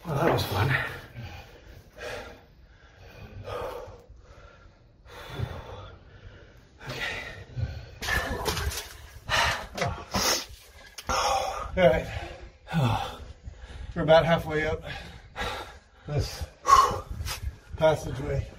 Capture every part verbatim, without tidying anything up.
Well, that was fun. All right, we're about halfway up this passageway.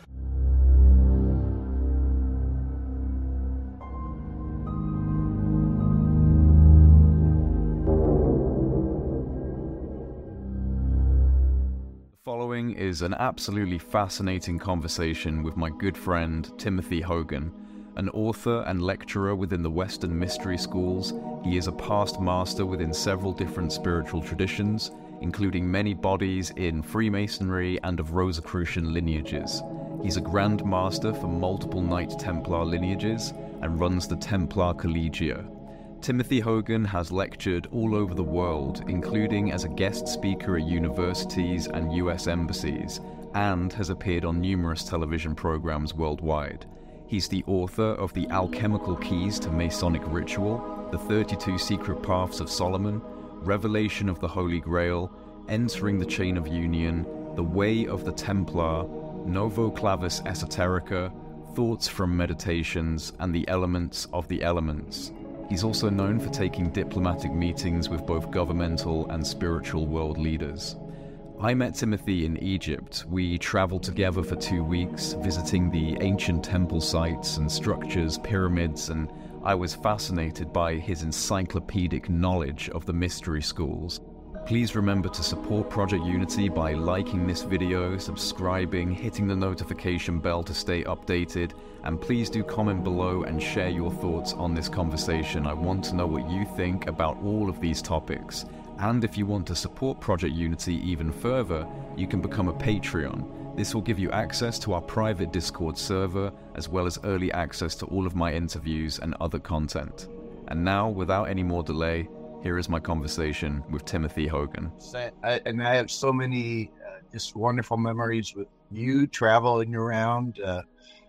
The following is an absolutely fascinating conversation with my good friend Timothy Hogan. An author and lecturer within the Western Mystery Schools, he is a past master within several different spiritual traditions, including many bodies in Freemasonry and of Rosicrucian lineages. He's a Grand Master for multiple Knight Templar lineages and runs the Templar Collegia. Timothy Hogan has lectured all over the world, including as a guest speaker at universities and U S embassies, and has appeared on numerous television programs worldwide. He's the author of The Alchemical Keys to Masonic Ritual, The thirty-two Secret Paths of Solomon, Revelation of the Holy Grail, Entering the Chain of Union, The Way of the Templar, Novo Clavis Esoterica, Thoughts from Meditations, and The Elements of the Elements. He's also known for taking diplomatic meetings with both governmental and spiritual world leaders. I met Timothy in Egypt. We traveled together for two weeks, visiting the ancient temple sites and structures, pyramids, and I was fascinated by his encyclopedic knowledge of the mystery schools. Please remember to support Project Unity by liking this video, subscribing, hitting the notification bell to stay updated, and please do comment below and share your thoughts on this conversation. I want to know what you think about all of these topics. And if you want to support Project Unity even further, you can become a Patreon. This will give you access to our private Discord server, as well as early access to all of my interviews and other content. And now, without any more delay, here is my conversation with Timothy Hogan. I, and I have so many uh, just wonderful memories with you traveling around uh,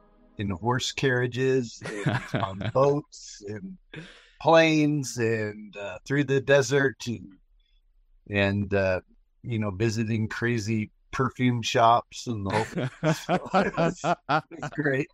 in horse carriages, and on boats, and planes, and uh, through the desert, and, and uh, you know, visiting crazy perfume shops and the whole it was, it was great.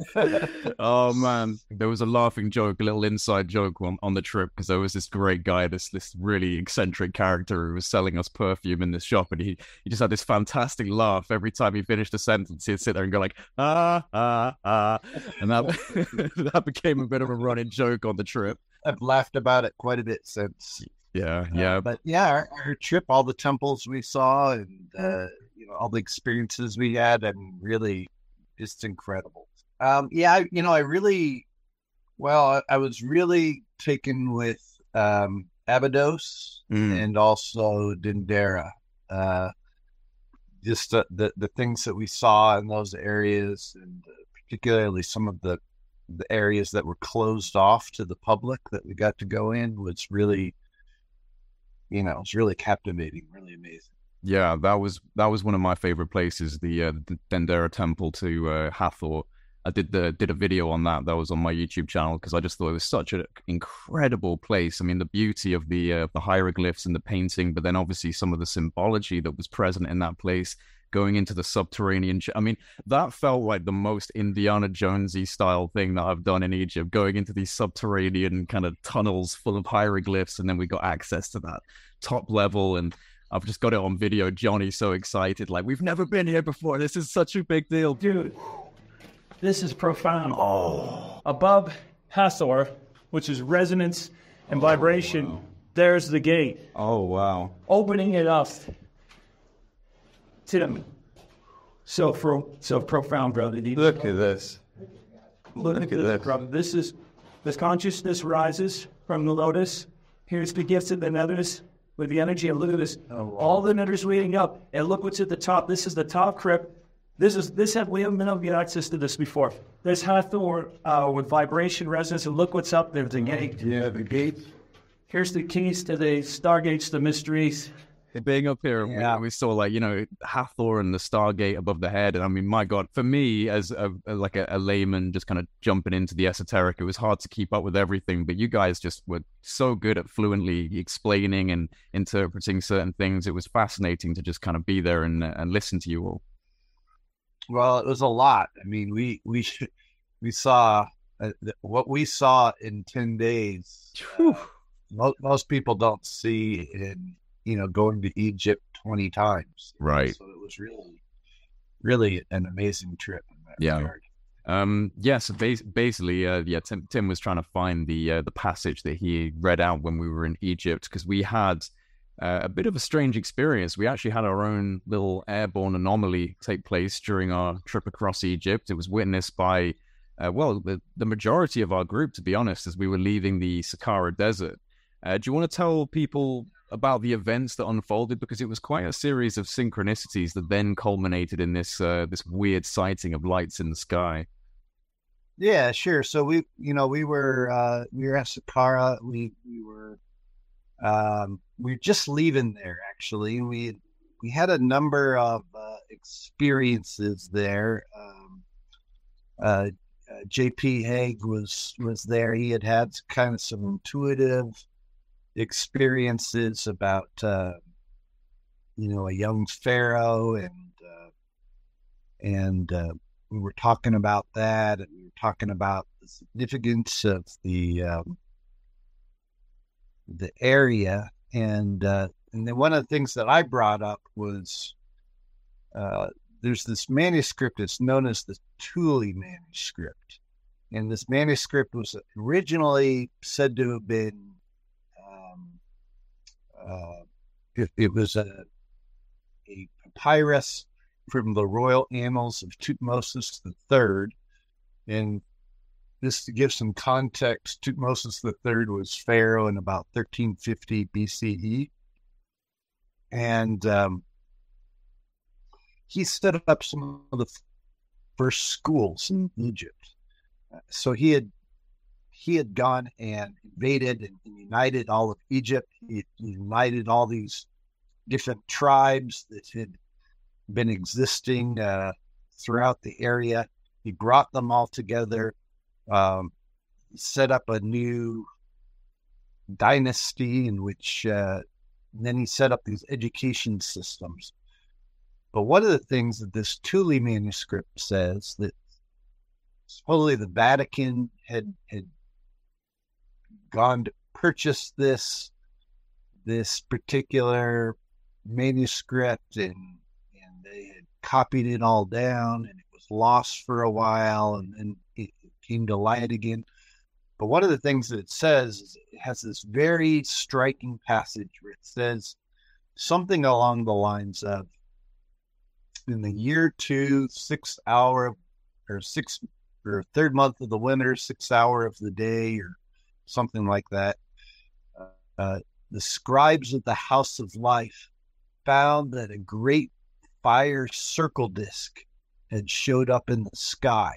Oh man, there was a laughing joke, a little inside joke on, on the trip, because there was this great guy, this this really eccentric character who was selling us perfume in this shop, and he, he just had this fantastic laugh every time he finished a sentence. He'd sit there and go like, ah, ah, ah, and that, that became a bit of a running joke on the trip. I've laughed about it quite a bit since. Yeah, yeah. Uh, but yeah, our, our trip, all the temples we saw, and uh, you know, all the experiences we had, and really just incredible. Um, yeah, I, you know, I really, well, I, I was really taken with um, Abydos mm. and also Dendera. Uh, just the, the, the things that we saw in those areas, and uh, particularly some of the, the areas that were closed off to the public that we got to go in was really, you know, it's really captivating, really amazing. Yeah, that was that was one of my favorite places, the, uh, the Dendera Temple to uh, Hathor. I did the did a video on that. That was on my YouTube channel because I just thought it was such an incredible place. I mean, the beauty of the uh, the hieroglyphs and the painting, but then obviously some of the symbology that was present in that place. Going into the subterranean, I mean, that felt like the most Indiana Jonesy style thing that I've done in Egypt. Going into these subterranean kind of tunnels full of hieroglyphs, and then we got access to that top level, and I've just got it on video. Johnny's so excited, like, we've never been here before. This is such a big deal, dude. This is profound. Oh, above Hathor, which is resonance and vibration. Oh, wow. There's the gate. Oh wow! Opening it up. To them. So for so profound, brother. Look at this. Look, Look at this, brother. This is this consciousness rises from the lotus. Here's the gifts of the nethers with the energy. And look at this. Oh, wow. All the nethers leading up. And look what's at the top. This is the top crypt. This is this have we haven't been able to get access to this before. There's Hathor uh, with vibration resonance, and look what's up there. The gate. Yeah, the gate. Here's the keys to the stargates, the mysteries. being up here, Yeah. we, we saw like, you know, Hathor and the Stargate above the head. And I mean, my God, for me as a, a like a, a layman just kind of jumping into the esoteric, it was hard to keep up with everything. But you guys just were so good at fluently explaining and interpreting certain things. It was fascinating to just kind of be there and, and listen to you all. Well, it was a lot. I mean, we, we, we saw uh, what we saw in ten days. Uh, most, most people don't see in, you know, going to Egypt twenty times. Right. So it was really, really an amazing trip in that Yeah. regard. Um, yeah, so bas- basically, uh, yeah, Tim, Tim was trying to find the uh, the passage that he read out when we were in Egypt, because we had uh, a bit of a strange experience. We actually had our own little airborne anomaly take place during our trip across Egypt. It was witnessed by, uh, well, the, the majority of our group, to be honest, as we were leaving the Saqqara Desert. Uh, do you want to tell people about the events that unfolded? Because it was quite a series of synchronicities that then culminated in this uh, this weird sighting of lights in the sky. Yeah, sure. So we, you know, we were uh, we were at Saqqara. We we were um, we were just leaving there actually. We we had a number of uh, experiences there. Um, uh, uh, J P Hague was was there. He had had kind of some intuitive experiences about uh, you know, a young pharaoh, and uh, and uh, we were talking about that, and we were talking about the significance of the um, the area, and uh, and then one of the things that I brought up was uh, there's this manuscript that's known as the Thule manuscript, and this manuscript was originally said to have been um, uh, it, it was a a papyrus from the Royal Annals of Thutmosis the Third. And this, to give some context, Thutmosis the Third was pharaoh in about thirteen fifty B C E. And um, he set up some of the first schools in Egypt. So he had he had gone and invaded and, and united all of Egypt. He, he united all these different tribes that had been existing uh, throughout the area. He brought them all together, um, set up a new dynasty in which uh, then he set up these education systems. But one of the things that this Thule manuscript says, that supposedly the Vatican had had gone to purchase this this particular manuscript, and and they had copied it all down, and it was lost for a while, and then it, it came to light again. But one of the things that it says is it has this very striking passage where it says something along the lines of, in the year two, sixth hour, or six or third month of the winter, sixth hour of the day, or something like that, uh, uh, the scribes of the House of Life found that a great fire circle disc had showed up in the sky.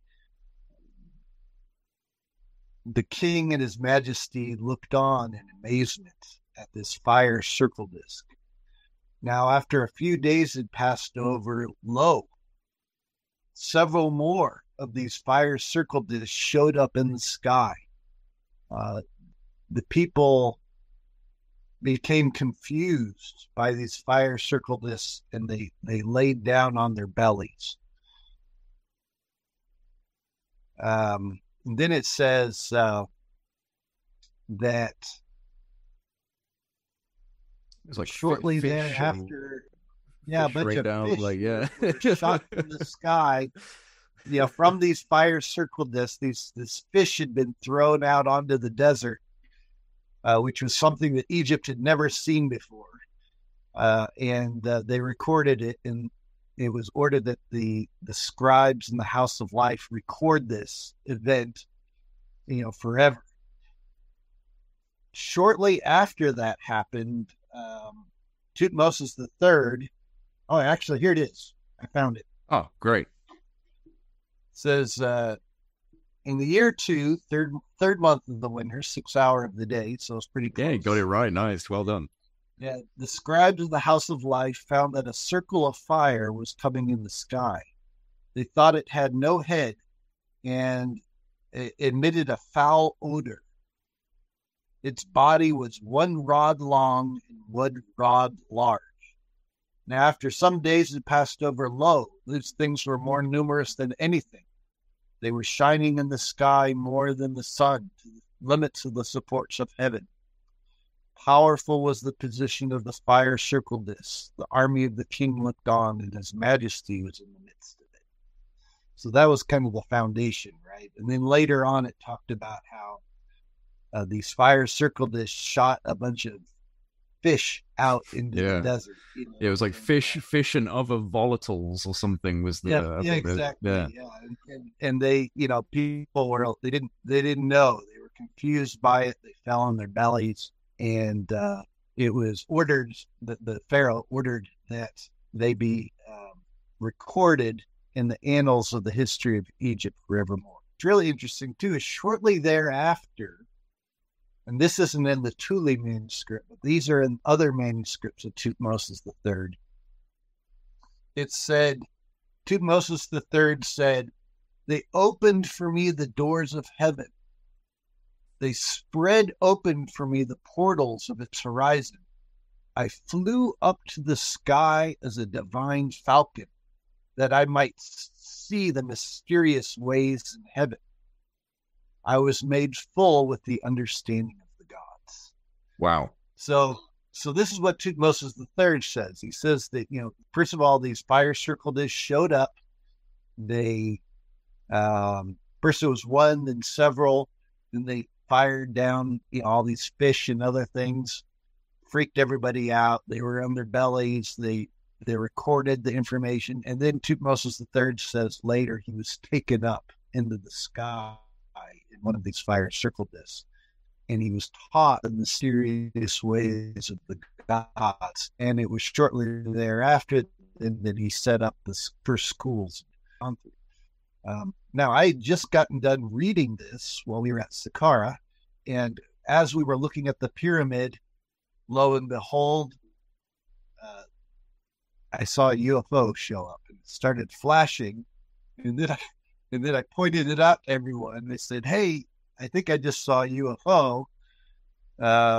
The king and his majesty looked on in amazement at this fire circle disc. Now, after a few days had passed over, lo, several more of these fire circle discs showed up in the sky. Uh, the people became confused by these fire circle discs, and they, they laid down on their bellies. Um, and then it says uh, that It's like shortly fish thereafter, yeah, a fish bunch right of down, fish like, yeah. were shot from the sky. You know, from these fire circle discs, these this fish had been thrown out onto the desert, uh, which was something that Egypt had never seen before. Uh, and uh, they recorded it, and it was ordered that the, the scribes in the House of Life record this event, you know, forever. Shortly after that happened, um, Thutmosis the Third, oh, actually, here it is. I found it. Oh, great. Says, uh, in the year two, third third month of the winter, sixth hour of the day, so it's pretty close. Yeah, you got it right. Nice. Well done. Yeah, the scribes of the House of Life found that a circle of fire was coming in the sky. They thought it had no head and it emitted a foul odor. Its body was one rod long and one rod large. Now, after some days had passed over, lo, these things were more numerous than anything. They were shining in the sky more than the sun, to the limits of the supports of heaven. Powerful was the position of the fire circled this. The army of the king looked on, and his majesty was in the midst of it. So that was kind of the foundation, right? And then later on, it talked about how uh, these fire circled this shot a bunch of fish out into yeah. the desert. You know? Yeah, it was like fish, fish and other volatiles or something was the yeah, yeah exactly. Yeah, yeah. And, and, and they, you know, people were they didn't they didn't know. They were confused by it. They fell on their bellies, and uh, it was ordered that the Pharaoh ordered that they be um, recorded in the annals of the history of Egypt forevermore. It's really interesting too. Is shortly thereafter. And this isn't in the Thule manuscript, but these are in other manuscripts of Thutmosis the Third. It said, Thutmosis the Third said, they opened for me the doors of heaven. They spread open for me the portals of its horizon. I flew up to the sky as a divine falcon, that I might see the mysterious ways in heaven. I was made full with the understanding of the gods. Wow. So so this is what Thutmosis the Third says. He says that, you know, first of all, these fire circle discs showed up. They, um, first it was one, then several, then they fired down, you know, all these fish and other things, freaked everybody out. They were on their bellies. They they recorded the information. And then Thutmosis the Third says later he was taken up into the sky in one of these fire circle discs, and he was taught the mysterious ways of the gods. And it was shortly thereafter that he set up the first schools. Um, now, I had just gotten done reading this while we were at Saqqara, and as we were looking at the pyramid, lo and behold, uh, I saw a U F O show up and it started flashing, and then I And then I pointed it out to everyone. They said, hey, I think I just saw a U F O. Uh,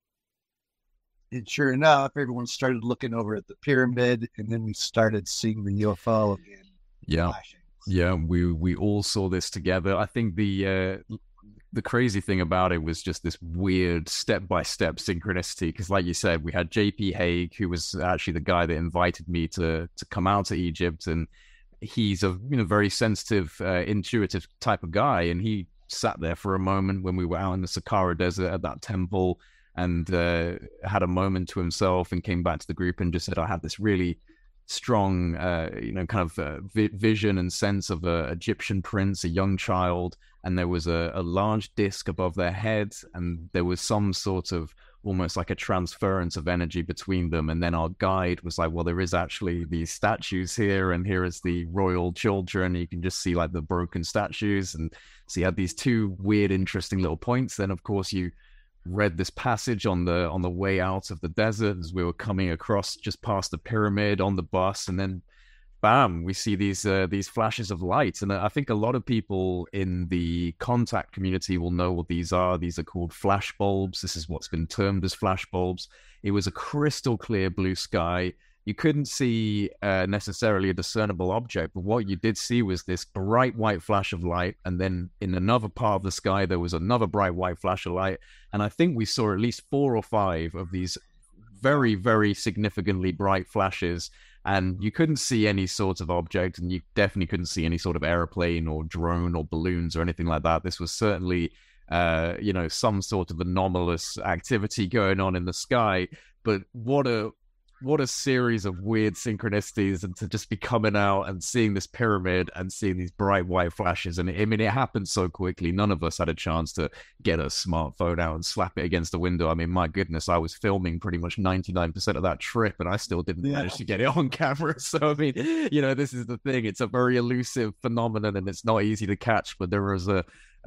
and sure enough, everyone started looking over at the pyramid, and then we started seeing the U F O again. Yeah. Flashing. Yeah, we we all saw this together. I think the uh, the crazy thing about it was just this weird step-by-step synchronicity, because like you said, we had J P Hague, who was actually the guy that invited me to to come out to Egypt, and he's a you know very sensitive, uh, intuitive type of guy, and he sat there for a moment when we were out in the Saqqara desert at that temple, and uh, had a moment to himself, and came back to the group and just said, "I had this really strong, uh, you know, kind of uh, vi- vision and sense of a Egyptian prince, a young child, and there was a, a large disc above their heads, and there was some sort of almost like a transference of energy between them. And then our guide was like, well, there is actually these statues here, and here is the royal children. You can just see like the broken statues." And so you had these two weird, interesting little points. Then, of course, you read this passage on the on the way out of the desert as we were coming across just past the pyramid on the bus, and then bam, we see these uh, these flashes of light. And I think a lot of people in the contact community will know what these are. These are called flash bulbs. This is what's been termed as flash bulbs. It was a crystal clear blue sky. You couldn't see uh, necessarily a discernible object, but what you did see was this bright white flash of light. And then in another part of the sky, there was another bright white flash of light. And I think we saw at least four or five of these very, very significantly bright flashes. And you couldn't see any sort of object, and you definitely couldn't see any sort of airplane or drone or balloons or anything like that. This was certainly, uh, you know, some sort of anomalous activity going on in the sky. But what a what a series of weird synchronicities, and to just be coming out and seeing this pyramid and seeing these bright white flashes. And I mean, it happened so quickly. None of us had a chance to get a smartphone out and slap it against the window. I mean, my goodness, I was filming pretty much ninety-nine percent of that trip, and I still didn't yeah. manage to get it on camera. So, I mean, you know, this is the thing. It's a very elusive phenomenon, and it's not easy to catch. But there was a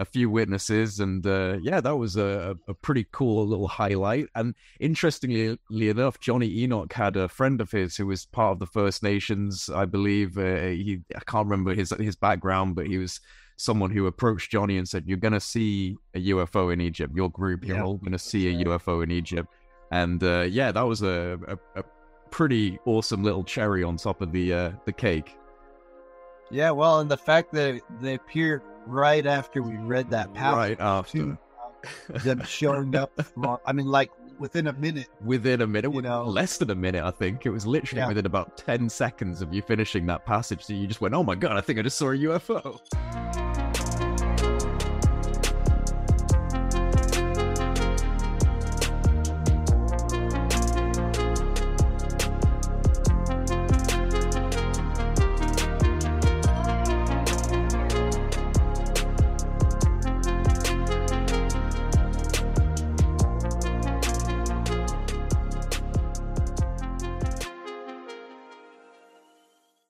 a few witnesses, and uh, yeah, that was a, a pretty cool little highlight. And interestingly enough, Johnny Enoch had a friend of his who was part of the First Nations, I believe. Uh, he, I can't remember his his background, but he was someone who approached Johnny and said, "You're going to see a U F O in Egypt. Your group, you're yeah. all going to see a U F O in Egypt." And uh, yeah, that was a, a, a pretty awesome little cherry on top of the uh, the cake. Yeah, well, and the fact that they appeared right after we read that passage, right after too, them showing up. I mean, like within a minute. Within a minute, you know, less than a minute, I think. It was literally yeah. within about ten seconds of you finishing that passage. So you just went, "Oh my god, I think I just saw a U F O."